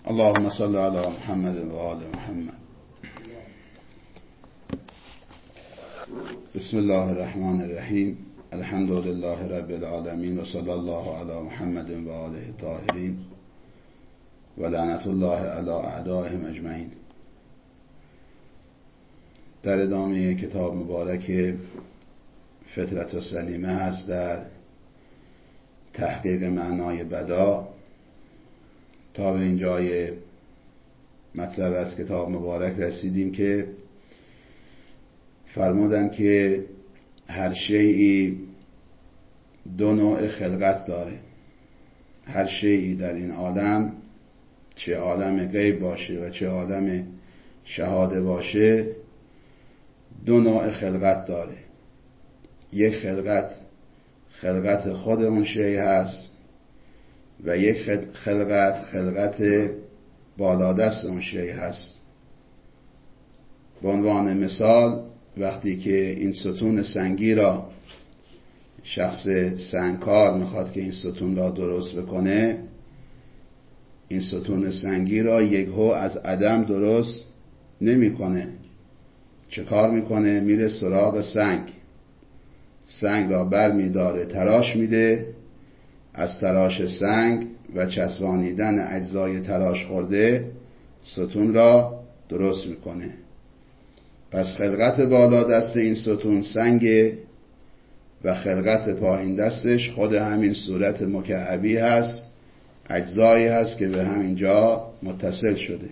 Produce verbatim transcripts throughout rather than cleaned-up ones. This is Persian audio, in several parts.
اللهم صل علی محمد و آل محمد. بسم الله الرحمن الرحیم. الحمد لله رب العالمین و صلی الله علی محمد و آله الطاهرین و لعنت الله علی اعدائهم اجمعین. در ادامه کتاب مبارک فطرت السلیمه هست در تحقیق معنای بدا. تا به اینجای مطلب از کتاب مبارک رسیدیم که فرمودن که هر شیئی دو نوع خلقت داره. هر شیئی در این عالم، چه عالم غیب باشه و چه عالم شهاده باشه، دو نوع خلقت داره. یک خلقت خلقت خود اون شیء هست و یک خلقت خلقت بالادست اون شیء هست. به عنوان مثال، وقتی که این ستون سنگی را شخص سنگکار میخواد که این ستون را درست بکنه، این ستون سنگی را یکهو از عدم درست نمیکنه. چه کار میکنه؟ میره سراغ سنگ، سنگ را بر میداره، تراش میده، از تراش سنگ و چسبانیدن اجزای تراش خورده ستون را درست میکنه. پس خلقت بالا دست این ستون سنگ و خلقت پایین دستش خود همین صورت مکعبی هست، اجزایی هست که به همین جا متصل شده.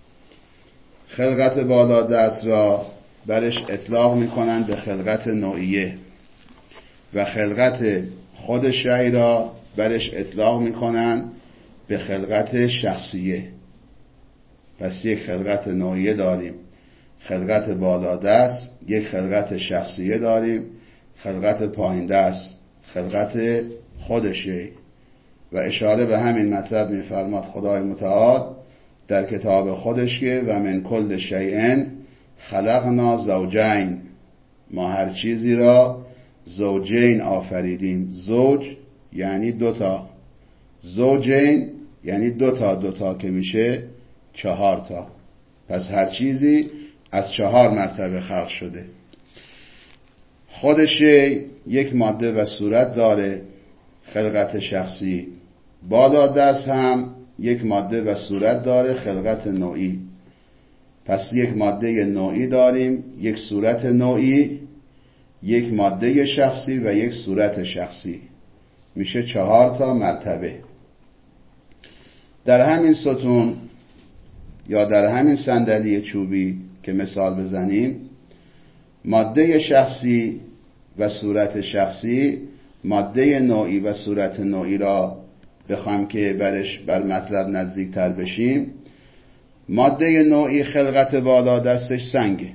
خلقت بالا دست را برش اطلاق میکنن به خلقت نوعیه و خلقت خود شیء را برش اطلاق میکنن به خلقت شخصیه. پس یک خلقت نوعیه داریم، خلقت بالا دست، یک خلقت شخصیه داریم، خلقت پایین دست، خلقت خود شیء. و اشاره به همین مطلب میفرماد خدای متعال در کتاب خودش که و من کل شیء خلقنا زوجین، ما هر چیزی را زوجین آفریدیم. زوج یعنی دوتا، زوجین یعنی دوتا، دوتا که میشه چهار تا. پس هر چیزی از چهار مرتبه خلق شده. خودش یک ماده و صورت داره، خلقت شخصی. بالا دست هم یک ماده و صورت داره، خلقت نوعی. پس یک ماده نوعی داریم، یک صورت نوعی، یک ماده شخصی و یک صورت شخصی، میشه چهار تا مرتبه. در همین ستون یا در همین صندلی چوبی که مثال بزنیم، ماده شخصی و صورت شخصی، ماده نوعی و صورت نوعی را بخوایم که برش بر مطلب نزدیک تر بشیم، ماده نوعی خلقت بالا دستش سنگ.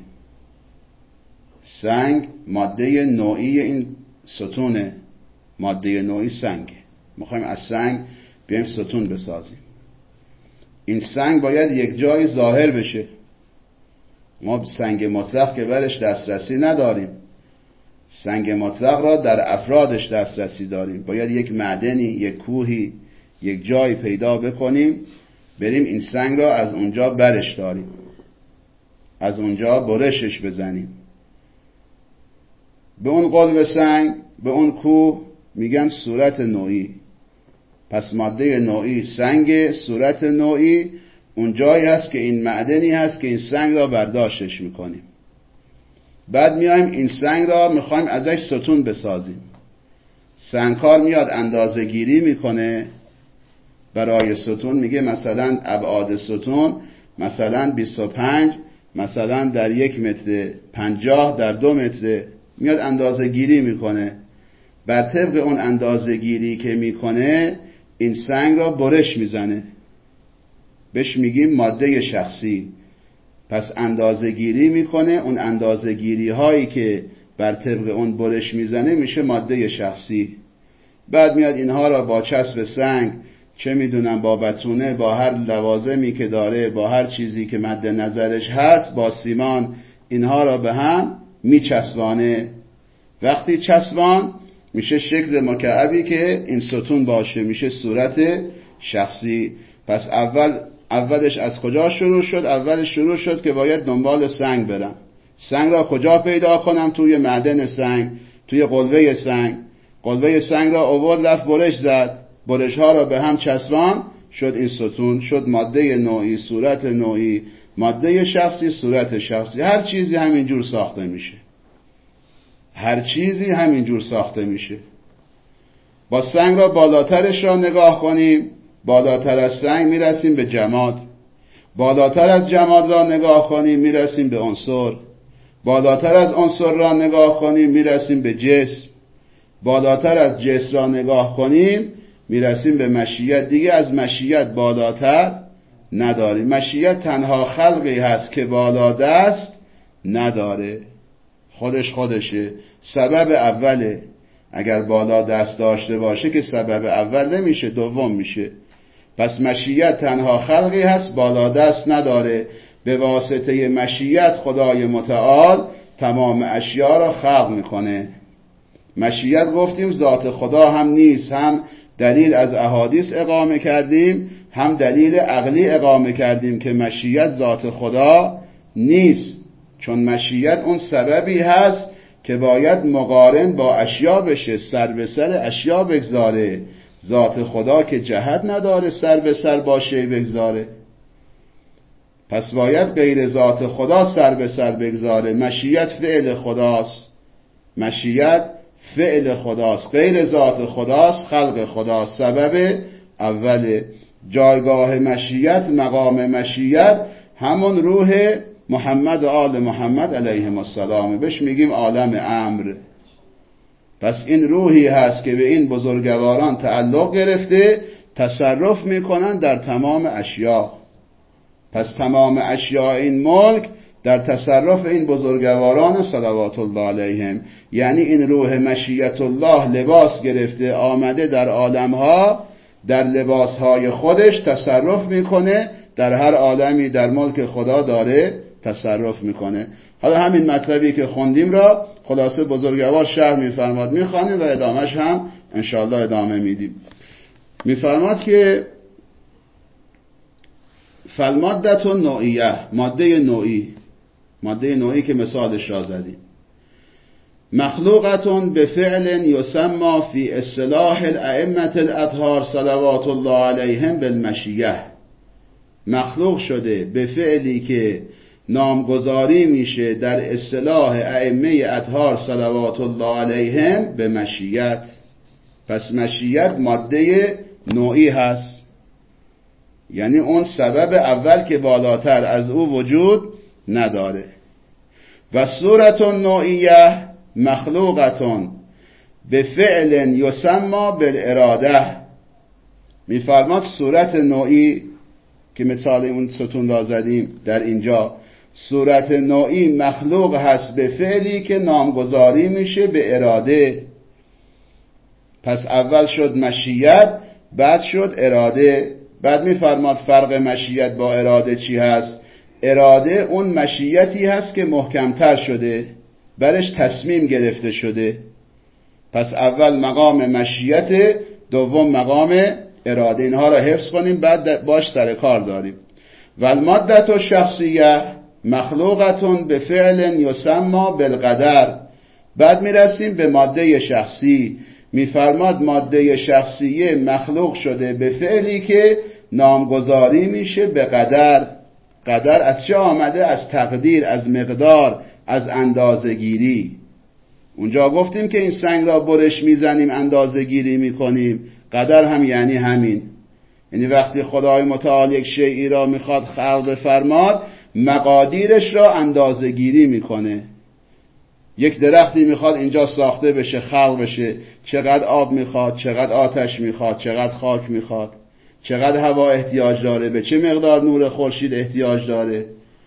سنگ ماده نوعی این ستونه، ماده نوعی سنگ. میخوایم از سنگ بیایم ستون بسازیم. این سنگ باید یک جای ظاهر بشه. ما سنگ مطلق که برش دسترسی نداریم، سنگ مطلق را در افرادش دسترسی داریم. باید یک معدنی، یک کوهی، یک جای پیدا بکنیم، بریم این سنگ را از اونجا برش داریم، از اونجا برشش بزنیم. به اون قلب سنگ، به اون کوه میگن صورت نوعی. پس ماده نوعی سنگ، صورت نوعی اون جایی هست که این معدنی هست که این سنگ را برداشتش میکنیم. بعد میایم این سنگ را میخوایم ازش ستون بسازیم. سنگکار میاد اندازه گیری میکنه برای ستون، میگه مثلا ابعاد ستون مثلا بیست و پنج، مثلا در یک متر پنجاه در دو متر، میاد اندازه گیری میکنه. بر طبق اون اندازه گیری که میکنه این سنگ را برش میزنه، بهش میگیم ماده شخصی. پس اندازه گیری میکنه، اون اندازه گیری هایی که بر طبق اون برش میزنه میشه ماده شخصی. بعد میاد اینها را با چسب سنگ، چه میدونم با بتونه، با هر لوازمی که داره، با هر چیزی که مد نظرش هست، با سیمان اینها را به هم میچسبانه. وقتی چسبان میشه شکل مکعبی که این ستون باشه، میشه صورت شخصی. پس اول اولش از کجا شروع شد؟ اولش شروع شد که باید دنبال سنگ برم. سنگ را کجا پیدا کنم؟ توی معدن سنگ، توی قلوه سنگ. قلوه سنگ را آورد رفت برش زد، برش ها را به هم چسبان، شد این ستون، شد ماده نوعی، صورت نوعی، ماده شخصی، صورت شخصی. هر چیزی همینجور ساخته میشه، هر چیزی همینجور ساخته میشه. با سنگ را بالاترش را نگاه کنیم، بالاتر از سنگ میرسیم به جماد. بالاتر از جماد را نگاه کنیم میرسیم به عنصر. بالاتر از عنصر را نگاه کنیم میرسیم به جسم. بالاتر از جسم را نگاه کنیم میرسیم به مشیت. دیگه از مشیت بالاتر نداریم. مشیت تنها خلقی هست که بالا دست نداره، خودش خودشه، سبب اوله. اگر بالا دست داشته باشه که سبب اول نمیشه، دوم میشه. پس مشیت تنها خلقی هست بالا دست نداره. به واسطه مشیت خدای متعال تمام اشیا را خلق میکنه. مشیت گفتیم ذات خدا هم نیست، هم دلیل از احادیث اقامه کردیم، هم دلیل عقلی اقامه کردیم که مشیت ذات خدا نیست. چون مشیت اون سببی هست که باید مقارن با اشیا بشه، سر به سر اشیا بگذاره. ذات خدا که جهت نداره سر به سر با شی بگذاره، پس باید غیر ذات خدا سر به سر بگذاره. مشیت فعل خداست، مشیت فعل خداست، غیر ذات خداست، خلق خداست. سبب اول جایگاه مشیت، مقام مشیت همون روح محمد و آل محمد علیهم السلام، بهش میگیم عالم امر. پس این روحی هست که به این بزرگواران تعلق گرفته، تصرف میکنن در تمام اشیا. پس تمام اشیاء این ملک در تصرف این بزرگواران صلوات الله علیهم. یعنی این روح مشیت الله لباس گرفته، آمده در عالمها، در لباسهای خودش تصرف میکنه، در هر عالمی در ملک خدا داره تصرف میکنه. حالا همین مطلبی که خوندیم را خلاصه بزرگوار شرح میفرماد، میخوانیم و ادامهش هم انشاءالله ادامه میدیم. میفرماد که فالمادة النوعیه، ماده نوعی، ماده نوعی که مثالش را زدیم، مخلوقتون به فعل یسمى فی اصطلاح الائمة الاطهار صلوات الله علیهم بالمشیه. مخلوق شده به فعلی که نامگذاری میشه در اصطلاح ائمه اطهار صلوات الله علیهم به مشیت. پس مشیت ماده نوعی هست، یعنی اون سبب اول که بالاتر از او وجود نداره. و صورت نوعیه مخلوقتون به فعل یسمى بالاراده. میفرماد صورت نوعی که مثال اون ستون را زدیم در اینجا، صورت نوعی مخلوق هست به فعلی که نامگذاری میشه به اراده. پس اول شد مشیت، بعد شد اراده. بعد میفرماد فرق مشیت با اراده چی هست؟ اراده اون مشیتی هست که محکمتر شده، برش تصمیم گرفته شده. پس اول مقام مشیت، دوم مقام اراده. اینها را حفظ کنیم بعد باش سر کار داریم. و المادة الشخصیه مخلوقتون به فعل یسمى بالقدر. بعد میرسیم به ماده شخصی. میفرماد ماده شخصیه مخلوق شده به فعلی که نامگذاری میشه به قدر. قدر از چه آمده؟ از تقدیر، از مقدار، از اندازه‌گیری. اونجا گفتیم که این سنگ را برش میزنیم، اندازه‌گیری میکنیم. قدر هم یعنی همین، یعنی وقتی خدای متعال یک شیئی را میخواد خلق فرماد، مقادیرش را اندازه‌گیری میکنه. یک درختی میخواد اینجا ساخته بشه، خلق بشه، چقدر آب میخواد، چقدر آتش میخواد، چقدر خاک میخواد، چقدر هوا احتیاج داره، به چه مقدار نور خورشید احتیاج داره،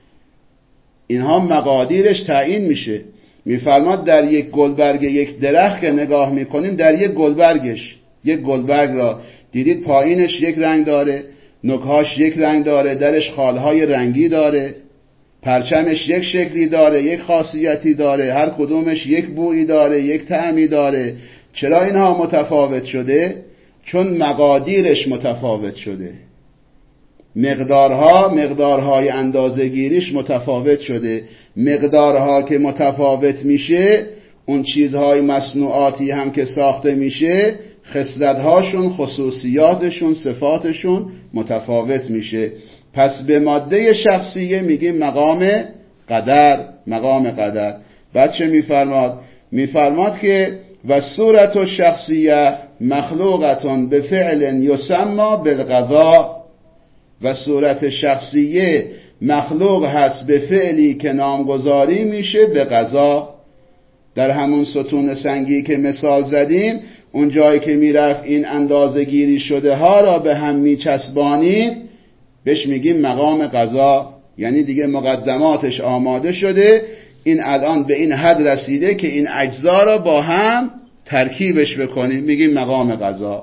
اینها مقادیرش تعیین میشه. میفرماد در یک گلبرگ یک درخت که نگاه میکنیم، در یک گلبرگش، یک گلبرگ را دیدید پایینش یک رنگ داره، نوکهاش یک رنگ داره، درش خالهای رنگی داره، پرچمش یک شکلی داره، یک خاصیتی داره، هر کدومش یک بویی داره، یک طعمی داره. چرا اینها متفاوت شده؟ چون مقادیرش متفاوت شده. مقدارها مقدارهای اندازه‌گیریش متفاوت شده. مقدارها که متفاوت میشه، اون چیزهای مصنوعاتی هم که ساخته میشه، خصلت‌هاشون، خصوصیاتشون، صفاتشون متفاوت میشه. پس به ماده شخصیه میگیم مقام قدر. مقام قدر. بعد چه میفرماد؟ میفرماد که و صورت الشخصیه مخلوقتون به فعل یسمى بالقضاء، و صورت شخصیه مخلوق هست به فعلی که نامگذاری میشه به قضا. در همون ستون سنگی که مثال زدیم، اون جایی که میرفت این اندازه گیری شده ها را به هم میچسبانید، بهش میگیم مقام قضا. یعنی دیگه مقدماتش آماده شده، این الان به این حد رسیده که این اجزا را با هم ترکیبش بکنیم، میگیم مقام قضا.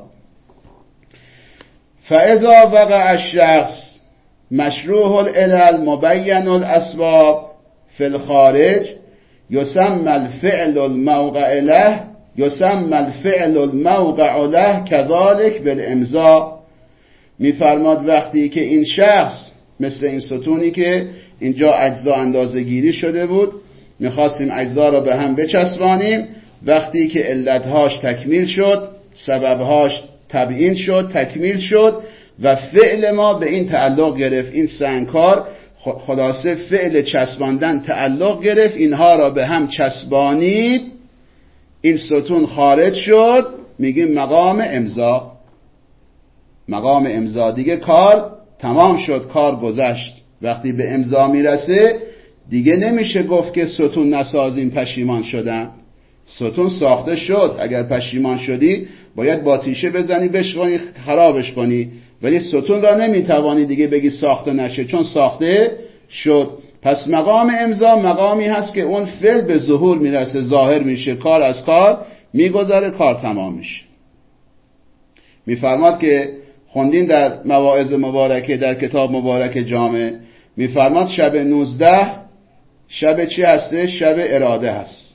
فاذا وقع الشخص مشروح العلل مبین الاسباب فی الخارج یسمى الفعل الموقع له یسمى الفعل الموقع له كذلك بالامضاء. میفرماد وقتی که این شخص مثل این ستونی که اینجا اجزا اندازه گیری شده بود، میخواستیم اجزا را به هم بچسبانیم، وقتی که علتهاش تکمیل شد، سببهاش تبیین شد، تکمیل شد و فعل ما به این تعلق گرفت، این سنگکار خلاصه فعل چسباندن تعلق گرفت، اینها را به هم چسبانید، این ستون خارج شد، میگیم مقام امضا. مقام امضا دیگه کار تمام شد، کار گذشت. وقتی به امضا میرسه دیگه نمیشه گفت که ستون نسازیم پشیمان شدم. ستون ساخته شد، اگر پشیمان شدی باید با تیشه بزنی بشکنی خرابش کنی، ولی ستون را نمیتوانی دیگه بگی ساخته نشه، چون ساخته شد. پس مقام امضا مقامی هست که اون فعل به ظهور میرسه، ظاهر میشه، کار از کار میگذره، کار تمام میشه. میفرماد که خوندین در مواعظ مبارکه در کتاب مبارک جامع، میفرماد شب نوزده شب چی هسته؟ شب اراده هست.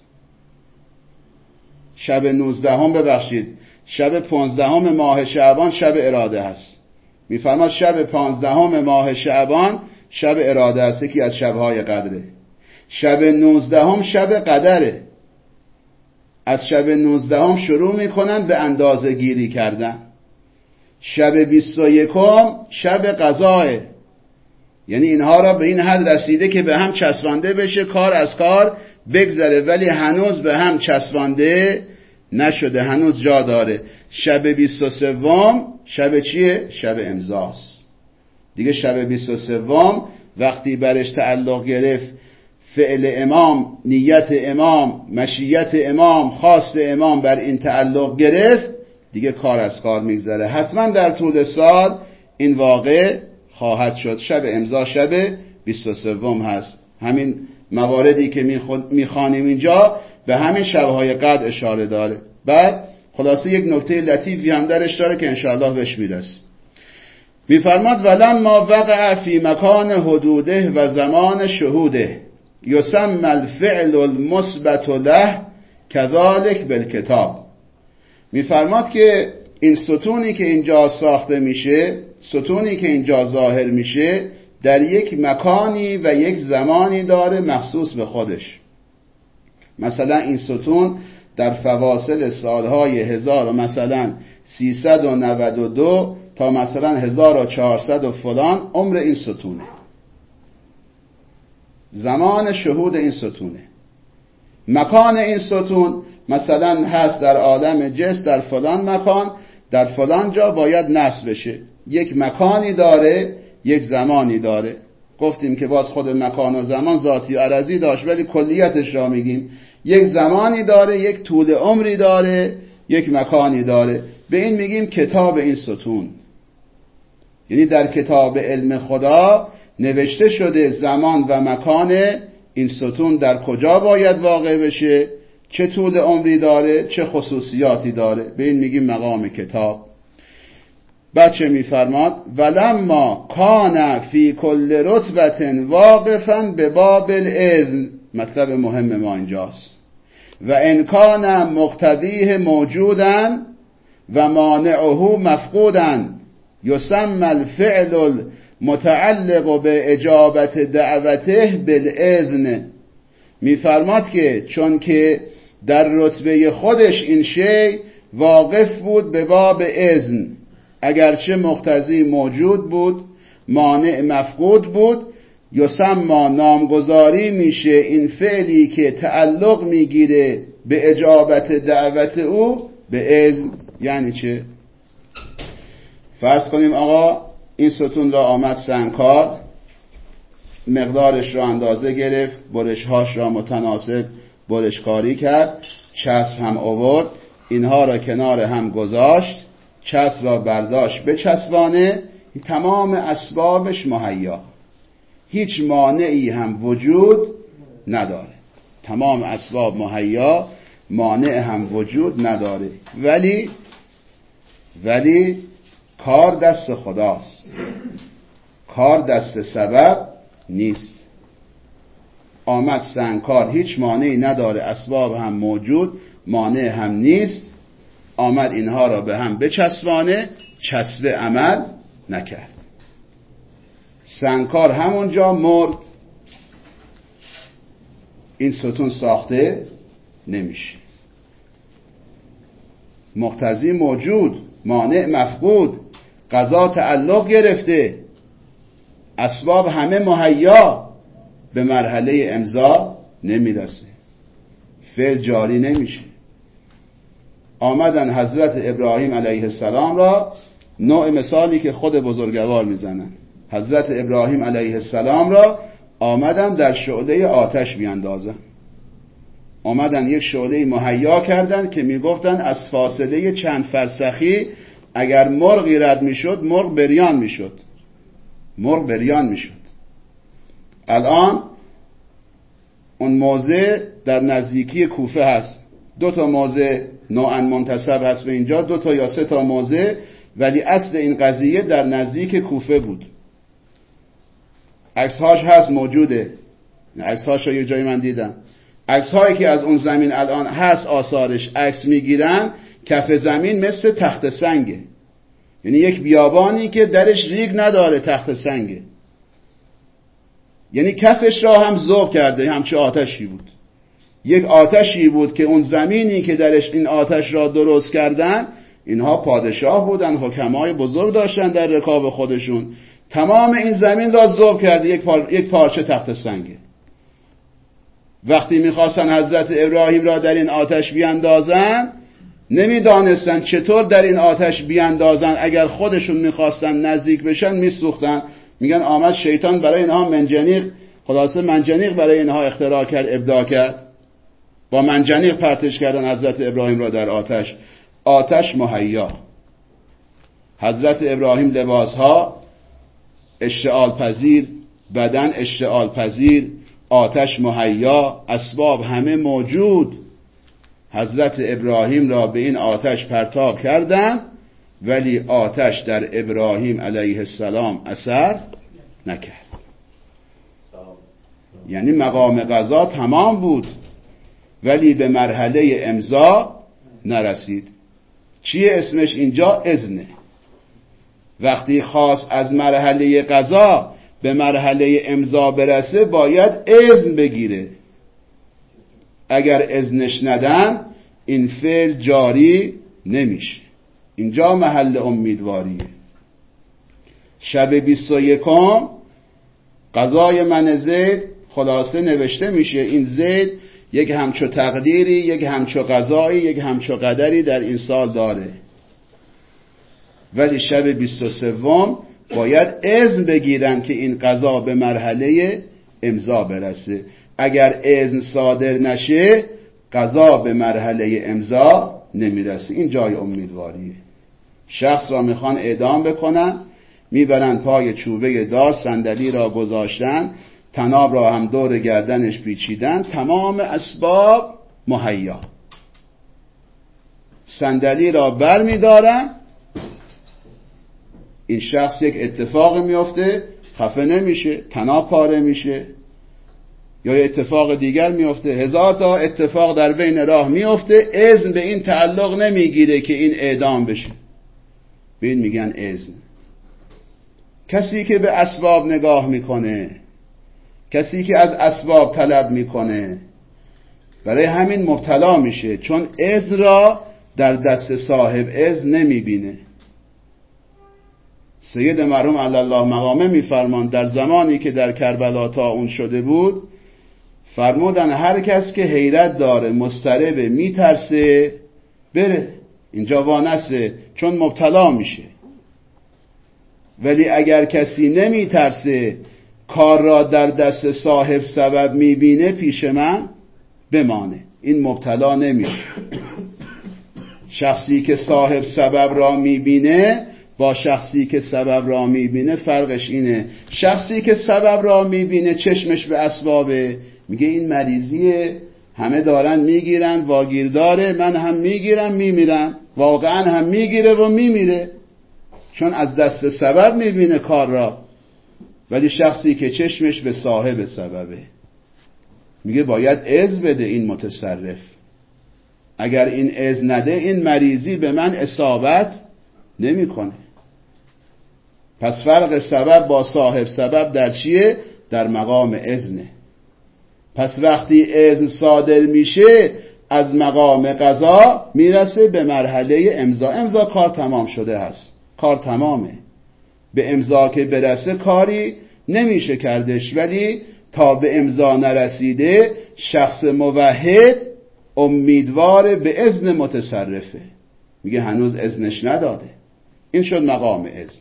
شب نوزدهم ببخشید شب پانزدهم ماه شعبان شب اراده هست. میفرماد شب پانزدهم ماه شعبان شب اراده است، یکی از شبهای قدره. شب نوزدهم شب قدره. از شب نوزدهم شروع میکنن به اندازه گیری کردن. شب بیست و یکم شب قضاه، یعنی اینها را به این حد رسیده که به هم چسبانده بشه، کار از کار بگذره، ولی هنوز به هم چسبانده نشده، هنوز جا داره. شب بیست و سوم شب چیه؟ شب امضاست. دیگه شب بیست و سوم وقتی برش تعلق گرفت فعل امام، نیت امام، مشیت امام، خواست امام بر این تعلق گرفت، دیگه کار از کار میگذره. حتما در طول سال این واقع خواهد شد. شب امضا شب بیست و سوم هست. همین مواردی که میخوانیم اینجا به همین شبهای قدر اشاره داره. بعد خلاصه یک نکته لطیفی هم درش داره که انشاءالله بهش میرسیم. میفرماد ولما وقع فی مکان حدوده و زمان شهوده یسمى الفعل المثبت له كذلك بالکتاب. میفرماد که این ستونی که اینجا ساخته میشه، ستونی که اینجا ظاهر میشه، در یک مکانی و یک زمانی داره مخصوص به خودش. مثلا این ستون در فواصل سالهای هزار و مثلا سیصد و نود و دو تا مثلا هزار و چهارصد و فلان عمر این ستونه، زمان شهود این ستونه. مکان این ستون مثلا هست در عالم جس، در فلان مکان، در فلان جا باید نصب بشه. یک مکانی داره، یک زمانی داره. گفتیم که باز خود مکان و زمان ذاتی و عرضی داشت، ولی کلیتش را میگیم. یک زمانی داره، یک طول عمری داره، یک مکانی داره. به این میگیم کتاب این ستون. یعنی در کتاب علم خدا نوشته شده زمان و مکان این ستون در کجا باید واقع بشه، چه طول عمری داره، چه خصوصیاتی داره. به این میگیم مقام کتاب. بچه میفرماد ولما کان فی کل رتبت واقفا به باب الاذن، مطلب مهم ما اینجاست، و ان کان مقتضیه موجودا و مانعه مفقودا یسمى الفعل متعلق به اجابت دعوته بالاذن. میفرماد که چون که در رتبه خودش این شی واقف بود به باب اذن، اگرچه مقتضی موجود بود، مانع مفقود بود، یسمى نامگذاری میشه این فعلی که تعلق میگیره به اجابت دعوت او به اذن. یعنی چه؟ فرض کنیم آقا این ستون را آمد سنگکار، مقدارش را اندازه گرفت، برشهاش را متناسب برشکاری کرد، چسب هم آورد، اینها را کنار هم گذاشت، چسب را برداشت بچسبانه، تمام اسبابش مهیا، هیچ مانعی هم وجود نداره، تمام اسباب مهیا، مانع هم وجود نداره. ولی ولی کار دست خداست، کار دست سبب نیست. آمد سنگکار، هیچ مانعی نداره، اسباب هم موجود، مانع هم نیست، آمد اینها را به هم بچسبانه، چسب عمل نکرد، سنگکار همونجا مرد، این ستون ساخته نمیشه. مقتضی موجود، مانع مفقود، قضا تعلق گرفته، اسباب همه مهیا، به مرحله امضا نمیرسه، فعل جاری نمیشه. آمدن حضرت ابراهیم علیه السلام را، نوع مثالی که خود بزرگوار میزنن، حضرت ابراهیم علیه السلام را آمدن در شعله آتش بیاندازن، آمدن یک شعله مهیا کردن که میگفتن از فاصله چند فرسخی اگر مرغی رد میشد مرغ بریان میشد، مرغ بریان میشد. الان اون موضع در نزدیکی کوفه هست، دو تا موضع نوعا منتسب هست به اینجا، دو تا یا سه تا موضع، ولی اصل این قضیه در نزدیک کوفه بود. عکس‌هاش هست، موجوده، عکس‌هاش رو یک جایی من دیدم، عکس‌هایی که از اون زمین الان هست آثارش عکس میگیرن، کف زمین مثل تخت سنگه، یعنی یک بیابانی که درش ریگ نداره، تخت سنگه، یعنی کفش را هم ذوب کرده، همچه آتشی بود، یک آتشی بود که اون زمینی که درش این آتش را درست کردن، اینها پادشاه بودن، حکمای بزرگ داشتن در رکاب خودشون، تمام این زمین را ذوب کرده، یک, پار... یک پارچه تخت سنگه. وقتی میخواستن حضرت ابراهیم را در این آتش بیاندازن، نمیدانستن چطور در این آتش بیاندازن، اگر خودشون میخواستن نزدیک بشن میسوختن. میگن آمد شیطان برای اینها منجنیق، خلاصه منجنیق برای اینها اختراع کرد، ابداع کرد، با منجنیق پرتش کردن حضرت ابراهیم را در آتش. آتش مهیا، حضرت ابراهیم لباسها اشتعال پذیر، بدن اشتعال پذیر، آتش مهیا، اسباب همه موجود، حضرت ابراهیم را به این آتش پرتاب کردن، ولی آتش در ابراهیم علیه السلام اثر نکرد. یعنی مقام قضا تمام بود ولی به مرحله امضا نرسید. چیه اسمش اینجا؟ اذنه. وقتی خواست از مرحله قضا به مرحله امضا برسه باید اذن بگیره، اگر اذنش ندن این فعل جاری نمیشه. اینجا محل امیدواریه. شب بیست و یکم قضای من زید خلاصه نوشته میشه، این زید یک همچو تقدیری، یک همچو قضایی، یک همچو قدری در این سال داره، ولی شب بیست و سوم باید اذن بگیرن که این قضا به مرحله امضا برسه. اگر اذن صادر نشه قضا به مرحله امضا نمیرسه. این جای امیدواریه. شخص را میخوان اعدام بکنن، میبرن پای چوبه دار، صندلی را گذاشتن، طناب را هم دور گردنش پیچیدن، تمام اسباب مهیا، صندلی را بر میدارن، این شخص یک اتفاق میفته، خفه نمیشه، طناب پاره میشه، یا یه اتفاق دیگر میفته، هزار تا اتفاق در بین راه میفته، اذن به این تعلق نمیگیره که این اعدام بشه، به این میگن اذن. کسی که به اسباب نگاه میکنه، کسی که از اسباب طلب میکنه، برای همین مبتلا میشه، چون اذن را در دست صاحب اذن نمیبینه. سید مرحوم علی الله مقامه میفرمان در زمانی که در کربلا طاعون شده بود، فرمودن هر کس که حیرت داره، مضطربه، میترسه، بره اینجا وانسه، چون مبتلا میشه. ولی اگر کسی نمیترسه، کار را در دست صاحب سبب میبینه، پیش من بمانه، این مبتلا نمیشه. شخصی که صاحب سبب را میبینه با شخصی که سبب را میبینه فرقش اینه. شخصی که سبب را میبینه چشمش به اسبابه، میگه این مریضیه، همه دارن میگیرن، واگیر داره، من هم میگیرم میمیرم. واقعا هم میگیره و میمیره، چون از دست سبب میبینه کار را. ولی شخصی که چشمش به صاحب سببه، میگه باید اذن بده این متصرف. اگر این اذن نده، این مریضی به من اصابت نمیکنه. پس فرق سبب با صاحب سبب در چیه؟ در مقام اذنه. پس وقتی اذن صادر میشه، از مقام قضا میرسه به مرحله امضا. امضا کار تمام شده هست، کار تمامه. به امضا که برسه کاری نمیشه کردش، ولی تا به امضا نرسیده شخص موحد امیدوار به اذن متصرفه، میگه هنوز اذنش نداده. این شد مقام اذن.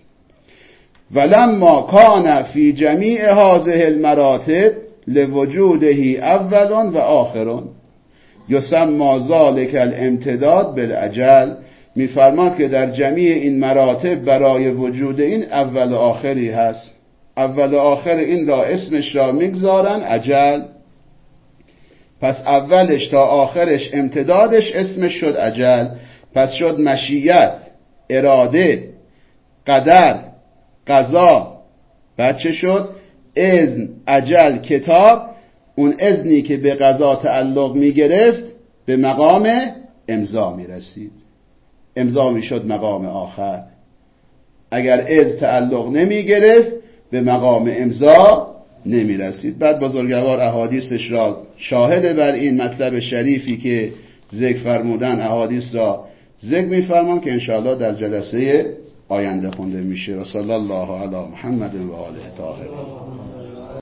ولما کان فی جمیع هذه المراتب لوجوده اول و آخر یسمى ذلک الامتداد بالاجل. میفرماد که در جمیع این مراتب برای وجود این اول و آخری هست. اول و آخر این را اسمش را میگذارن اجل. پس اولش تا آخرش امتدادش اسمش شد اجل. پس شد مشیت، اراده، قدر، قضا. بعد چه شد؟ اذن، اجل، کتاب. اون اذنی که به قضا تعلق می گرفت به مقام امضا می رسید. امضا می شد مقام آخر. اگر اذن تعلق نمی گرفت به مقام امضا نمی رسید. بعد بزرگوار احادیثش را شاهد بر این مطلب شریفی که ذکر فرمودن، احادیث را ذکر می فرمان که انشاءالله در جلسه آینده خونده میشه. و صلی الله علی محمد و آله طاهرین.